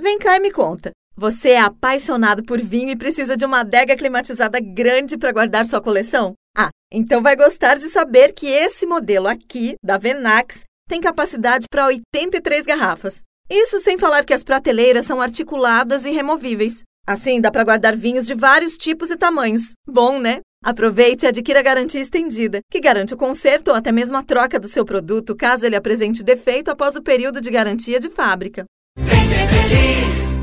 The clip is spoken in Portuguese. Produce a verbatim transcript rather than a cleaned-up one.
Vem cá e me conta. Você é apaixonado por vinho e precisa de uma adega climatizada grande para guardar sua coleção? Ah, então vai gostar de saber que esse modelo aqui, da Venax, tem capacidade para oitenta e três garrafas. Isso sem falar que as prateleiras são articuladas e removíveis. Assim, dá para guardar vinhos de vários tipos e tamanhos. Bom, né? Aproveite e adquira a garantia estendida, que garante o conserto ou até mesmo a troca do seu produto caso ele apresente defeito após o período de garantia de fábrica. Vem ser feliz!